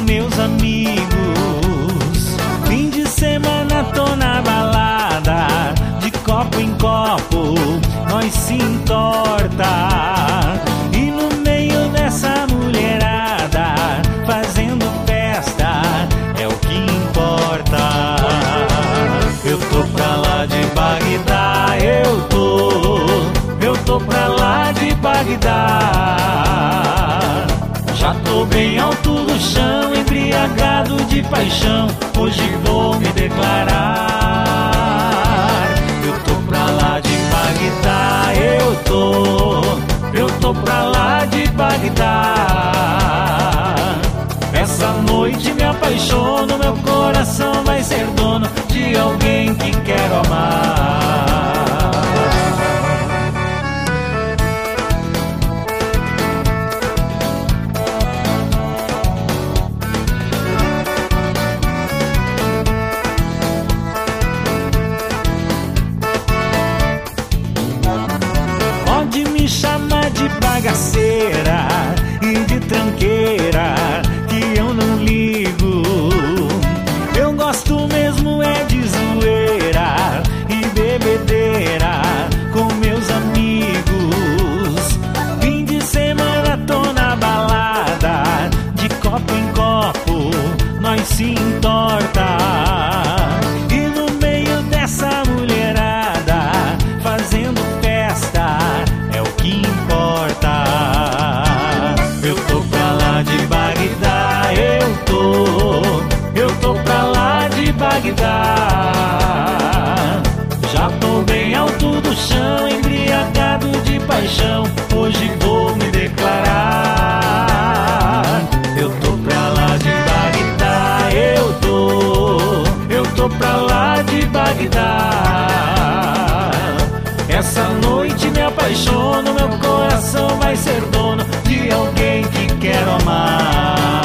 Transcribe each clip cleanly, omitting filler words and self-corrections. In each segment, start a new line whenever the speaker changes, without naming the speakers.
meus amigos. Fim de semana tô na balada, de copo em copo nós se entorta. E no meio dessa mulherada, fazendo festa, é o que importa. Eu tô pra lá de Bagdá, eu tô pra lá de Bagdá. Já tô bem alto do chão, embriagado de paixão, hoje vou me declarar. Eu tô pra lá de Bagdá, eu tô pra lá de Bagdá. Essa noite me apaixono, meu coração vai ser dono de alguém que quero amar. Pode me chamar de bagaceira e de tranqueira, que eu não ligo. Eu gosto mesmo é de zoeira e bebedeira com meus amigos. Fim de semana tô na balada, de copo em copo nós se entorta. E no meio dessa mulherada, fazendo festa, é o que importa. Eu tô pra lá de Bagdá, eu tô pra lá de Bagdá. Já tô bem alto do chão, embriagado de paixão, hoje vou me declarar. Eu tô pra lá de Bagdá, eu tô pra lá de Bagdá. Essa noite me apaixono, meu coração vai ser dono de alguém que quero amar.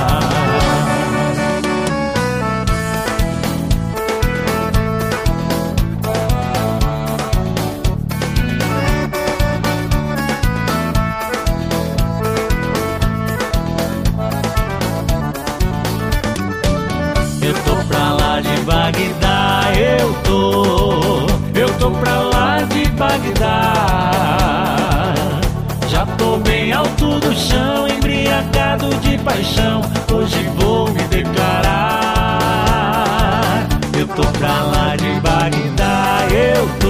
Eu tô pra lá de Bagdá, eu tô pra lá de Bagdá. Já tô bem alto do chão, embriagado de paixão, hoje vou me declarar. Eu tô pra lá de Bagdá, eu tô